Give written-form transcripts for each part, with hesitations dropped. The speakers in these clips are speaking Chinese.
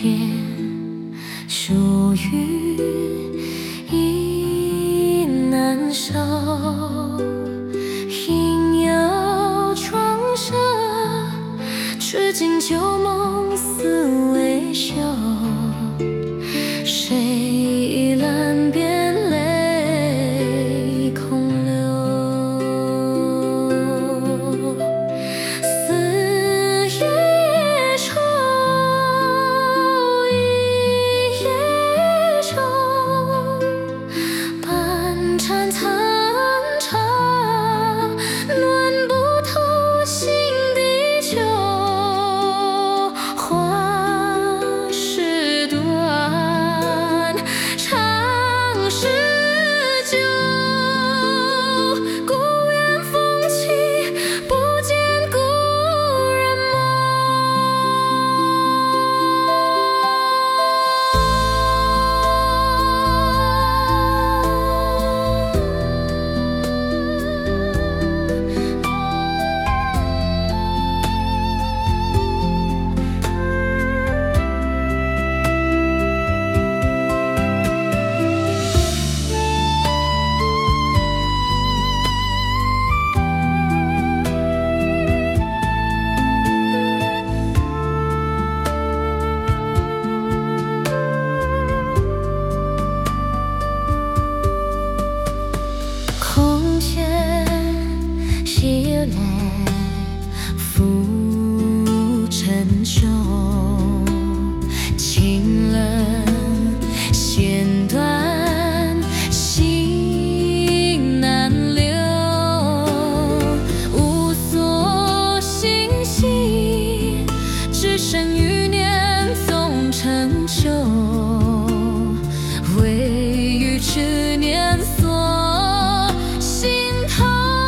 天属于一难收，应有创伤，至今旧梦似未休。谁倚栏边泪空流？思夜夜愁，一夜愁，半盏残茶，暖不透心底秋。话是短，长是久，故园风起，不见故人空闲袭来浮沉袖，清冷弦断心难留，无所心系，只剩余念总成旧，唯余执念锁心头。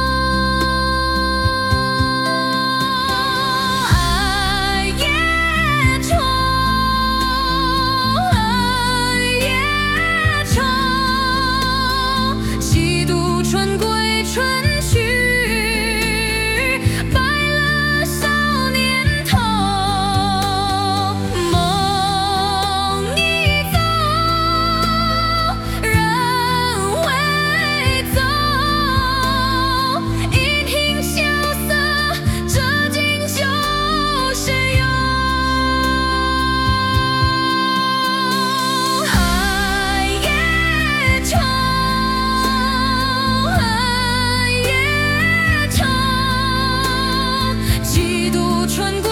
爱也愁，恨也愁，几度春归春去，白了少年头。梦一走，人未走，一庭萧瑟，这今酒谁有？爱也愁，恨也愁，几度春归